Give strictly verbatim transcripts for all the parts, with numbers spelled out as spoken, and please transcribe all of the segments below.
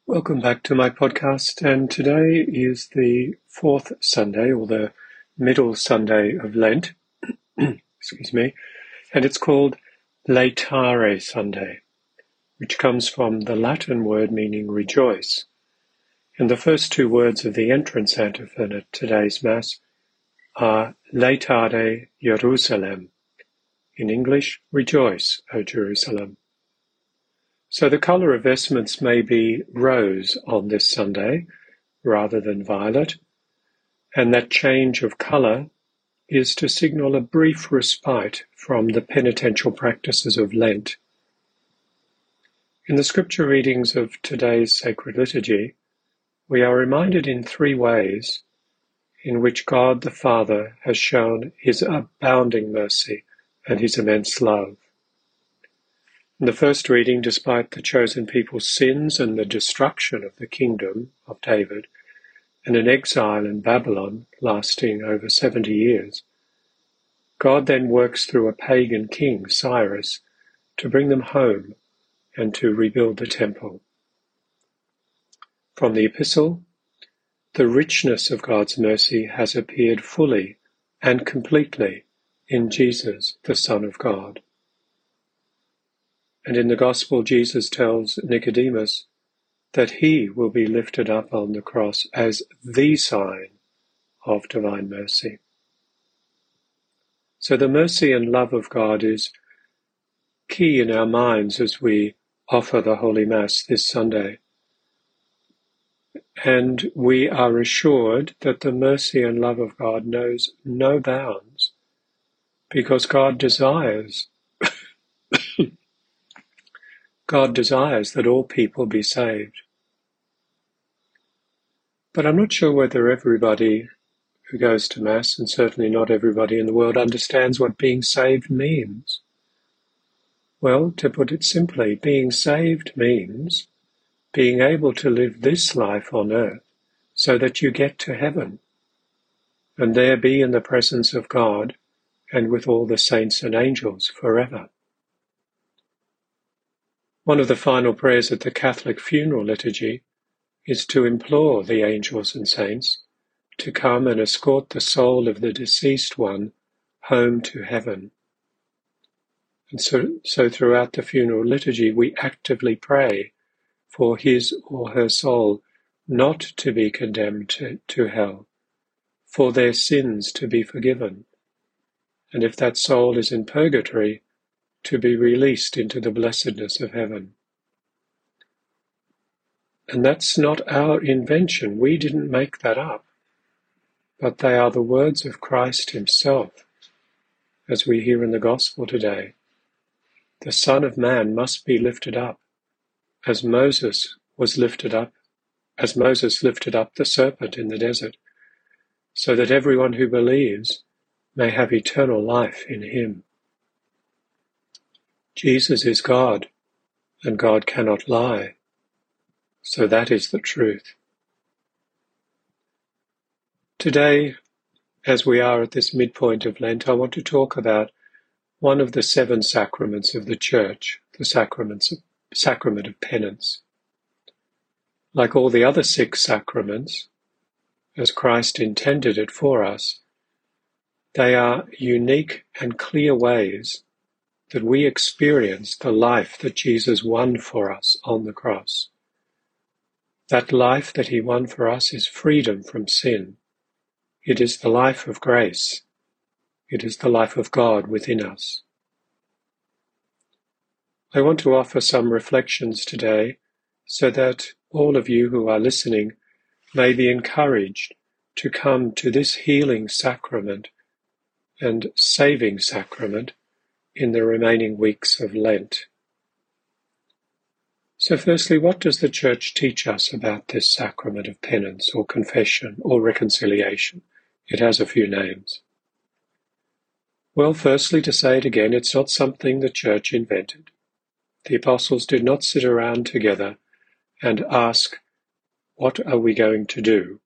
Welcome back to my podcast, and today is the fourth Sunday, or the middle Sunday of Lent, excuse me, and it's called Laetare Sunday, which comes from the Latin word meaning rejoice. And the first two words of the entrance antiphon at today's Mass are Laetare Jerusalem. In English, rejoice, O Jerusalem. So the colour of vestments may be rose on this Sunday, rather than violet, and that change of colour is to signal a brief respite from the penitential practices of Lent. In the scripture readings of today's sacred liturgy, we are reminded in three ways in which God the Father has shown his abounding mercy and his immense love. In the first reading, despite the chosen people's sins and the destruction of the kingdom of David, and an exile in Babylon lasting over seventy years, God then works through a pagan king, Cyrus, to bring them home and to rebuild the temple. From the epistle, the richness of God's mercy has appeared fully and completely in Jesus, the Son of God. And in the Gospel, Jesus tells Nicodemus that he will be lifted up on the cross as the sign of divine mercy. So the mercy and love of God is key in our minds as we offer the Holy Mass this Sunday. And we are assured that the mercy and love of God knows no bounds, because God desires God desires that all people be saved. But I'm not sure whether everybody who goes to Mass, and certainly not everybody in the world, understands what being saved means. Well, to put it simply, being saved means being able to live this life on earth so that you get to heaven and there be in the presence of God and with all the saints and angels forever. One of the final prayers at the Catholic funeral liturgy is to implore the angels and saints to come and escort the soul of the deceased one home to heaven. And so, so throughout the funeral liturgy, we actively pray for his or her soul not to be condemned to, to hell, for their sins to be forgiven, and if that soul is in purgatory, to be released into the blessedness of heaven. And that's not our invention. We didn't make that up, but they are the words of Christ himself, as we hear in the Gospel today. The Son of Man must be lifted up, as Moses was lifted up, as Moses lifted up the serpent in the desert, so that everyone who believes may have eternal life in him. Jesus is God, and God cannot lie, so that is the truth. Today, as we are at this midpoint of Lent, I want to talk about one of the seven sacraments of the Church, the sacraments of, sacrament of penance. Like all the other six sacraments, as Christ intended it for us, they are unique and clear ways that we experience the life that Jesus won for us on the cross. That life that he won for us is freedom from sin. It is the life of grace. It is the life of God within us. I want to offer some reflections today so that all of you who are listening may be encouraged to come to this healing sacrament and saving sacrament in the remaining weeks of Lent. So firstly, what does the Church teach us about this sacrament of penance or confession or reconciliation? It has a few names. Well, firstly, to say it again, it's not something the Church invented. The apostles did not sit around together and ask, what are we going to do?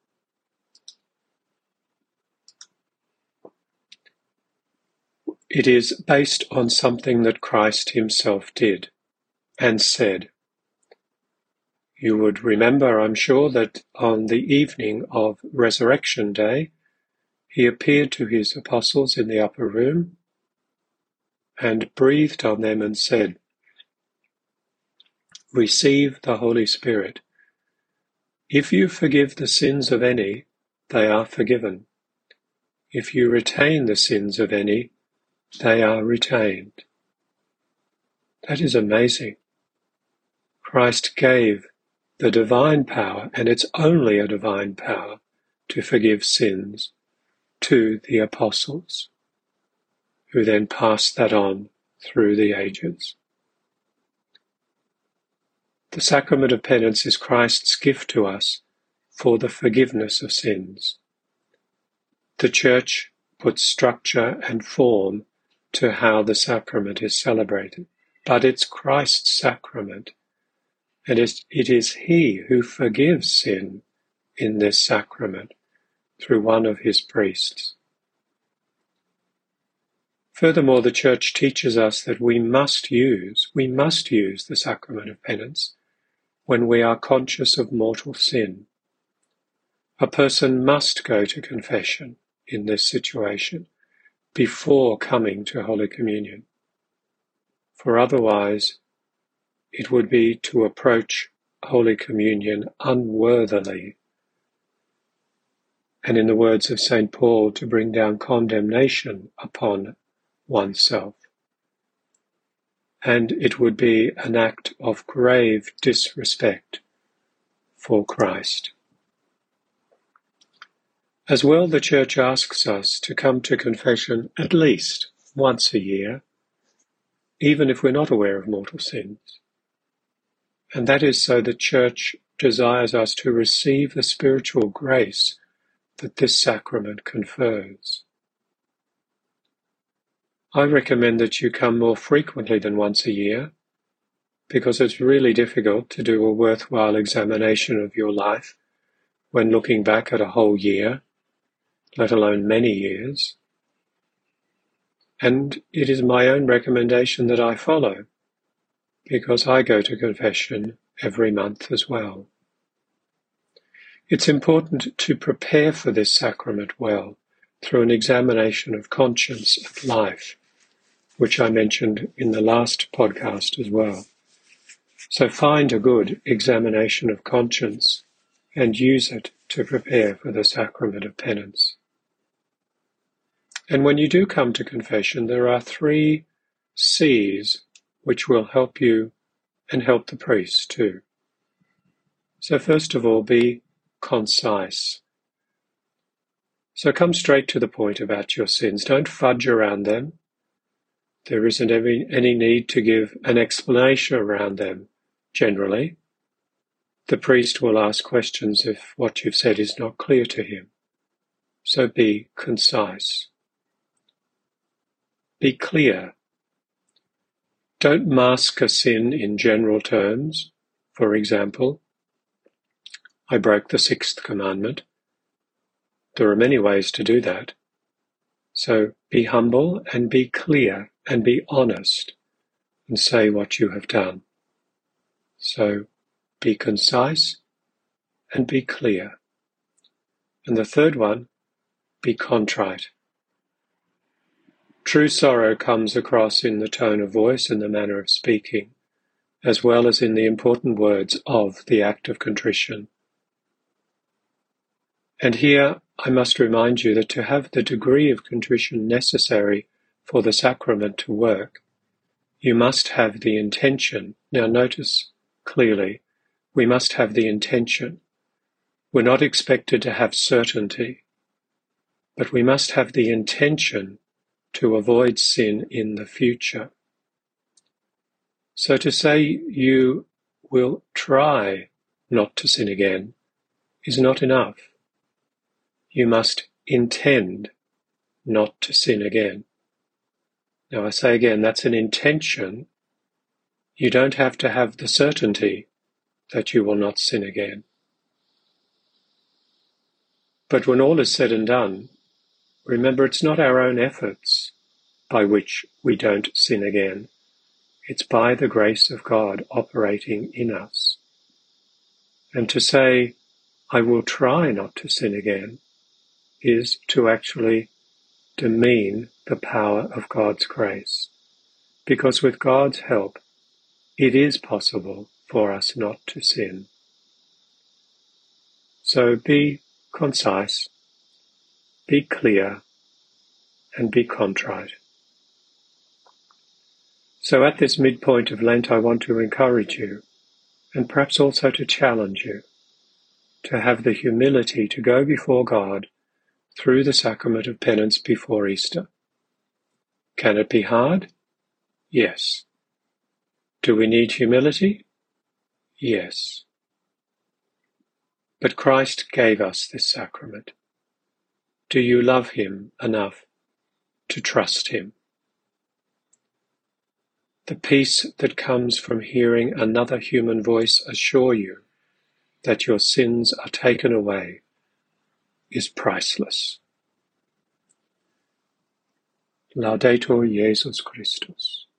It is based on something that Christ himself did and said. You would remember, I'm sure, that on the evening of Resurrection Day, he appeared to his apostles in the upper room and breathed on them and said, "Receive the Holy Spirit. If you forgive the sins of any, they are forgiven. If you retain the sins of any, they are retained." That is amazing. Christ gave the divine power, and it's only a divine power, to forgive sins to the apostles, who then passed that on through the ages. The sacrament of penance is Christ's gift to us for the forgiveness of sins. The Church puts structure and form to how the sacrament is celebrated, but it's Christ's sacrament, and it is He who forgives sin in this sacrament through one of His priests. Furthermore, the Church teaches us that we must use, we must use the sacrament of penance when we are conscious of mortal sin. A person must go to confession in this situation before coming to Holy Communion, for otherwise it would be to approach Holy Communion unworthily, and in the words of Saint Paul, to bring down condemnation upon oneself. And it would be an act of grave disrespect for Christ. As well, the Church asks us to come to confession at least once a year, even if we're not aware of mortal sins. And that is so the Church desires us to receive the spiritual grace that this sacrament confers. I recommend that you come more frequently than once a year, because it's really difficult to do a worthwhile examination of your life when looking back at a whole year, let alone many years. And it is my own recommendation that I follow, because I go to confession every month as well. It's important to prepare for this sacrament well through an examination of conscience and life, which I mentioned in the last podcast as well. So find a good examination of conscience and use it to prepare for the sacrament of penance. And when you do come to confession, there are three C's which will help you and help the priest too. So first of all, be concise. So come straight to the point about your sins. Don't fudge around them. There isn't any, any need to give an explanation around them, generally. The priest will ask questions if what you've said is not clear to him. So be concise. Be clear. Don't mask a sin in general terms. For example, I broke the sixth commandment. There are many ways to do that. So be humble and be clear and be honest and say what you have done. So be concise and be clear. And the third one, be contrite. True sorrow comes across in the tone of voice and the manner of speaking, as well as in the important words of the act of contrition. And here I must remind you that to have the degree of contrition necessary for the sacrament to work, you must have the intention. Now notice clearly, we must have the intention. We're not expected to have certainty, but we must have the intention to avoid sin in the future. So to say you will try not to sin again is not enough. You must intend not to sin again. Now I say again, that's an intention. You don't have to have the certainty that you will not sin again. But when all is said and done, remember it's not our own efforts by which we don't sin again. It's by the grace of God operating in us. And to say, I will try not to sin again, is to actually demean the power of God's grace. Because with God's help, it is possible for us not to sin. So be concise, be clear, and be contrite. So at this midpoint of Lent, I want to encourage you, and perhaps also to challenge you, to have the humility to go before God through the sacrament of penance before Easter. Can it be hard? Yes. Do we need humility? Yes. But Christ gave us this sacrament. Do you love him enough to trust him? The peace that comes from hearing another human voice assure you that your sins are taken away is priceless. Laudetur Jesus Christus.